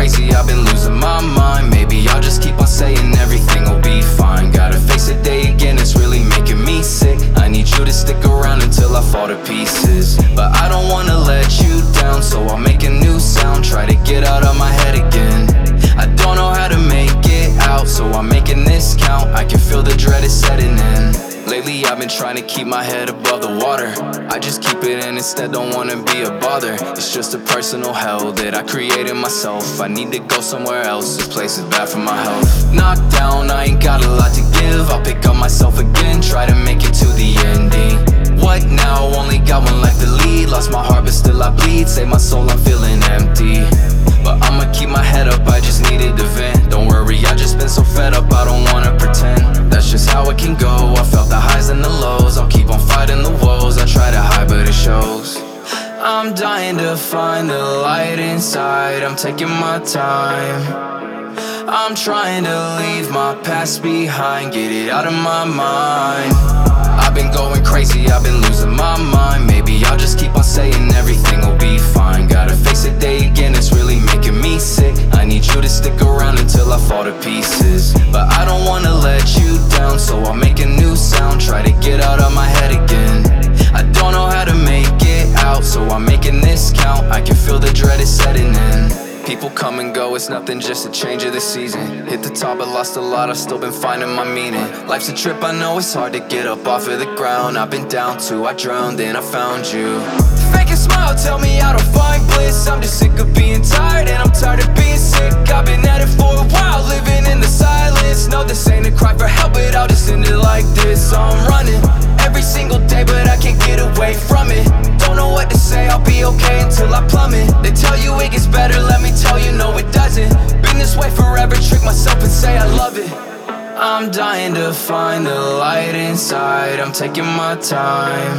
crazy, I've been losing my mind. Maybe I'll just keep on saying everything will be fine. Gotta face the day again, it's really making me sick. I need you to stick around until I fall to pieces, but I don't wanna let you down, so I'll make a new sound. Try to get out of my head again. I don't know how to make it out, so I'm making this count. I can feel the dread is setting in. Lately I've been trying to keep my head above the water. I just keep it in instead, don't wanna be a bother. It's just a personal hell that I created myself. I need to go somewhere else, this place is bad for my health. Knocked down, I ain't got a lot to give. I'll pick up myself again, try to make it to the ending. What now? Only got one life to lead. Lost my heart but still I bleed. Save my soul, I'm feeling empty, but I'ma keep my head up, I just needed to vent. Don't worry, I just been so fed up, I don't wanna pretend. That's just how it can go, I felt the highs and the lows. I'll keep on fighting the woes, I try to hide but it shows. I'm dying to find the light inside, I'm taking my time. I'm trying to leave my past behind, get it out of my mind. I've been going crazy, I've been losing my mind. Maybe I'll just keep on saying everything will be fine. Gotta face the day again, it's really making me sick. I need you to stick around until I fall to pieces, but I don't wanna let you down, so I'll make a new sound. Try to get out of my head again. I don't know how to make it out, so I'm making this count. I can feel the dread is setting in. People come and go, it's nothing, just a change of the season. Hit the top but lost a lot, I've still been finding my meaning. Life's a trip, I know it's hard to get up off of the ground. I've been down too, I drowned, then I found you. Fake a smile, tell me I don't find bliss. I'm just sick of being tired, and I'm tired of being sick. I've been at it for a while, living in the silence. No, this ain't a cry for help, but I'll just end it like this. So I'm running every single day, but I can't get away from it. Don't know what to say, I'll be okay until I plummet. They tell you it gets better, let me tell you, no it doesn't. Been this way forever, trick myself and say I love it. I'm dying to find the light inside, I'm taking my time.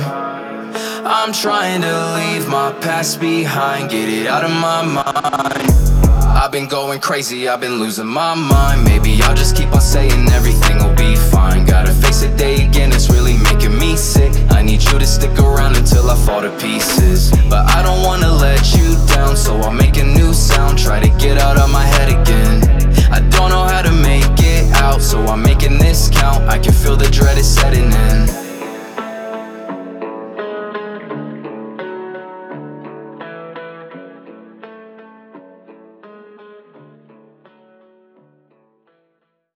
I'm trying to leave my past behind, get it out of my mind. I've been going crazy, I've been losing my mind. Maybe I'll just keep on saying everything will be fine. Gotta face the day again, it's really making me sick. I need you to stick around until I fall to pieces, but I don't wanna let you down, so I'll make a new sound. Try to get out of my head again. I don't know how to make it out, so I'm making this count. I can feel the dread is setting in.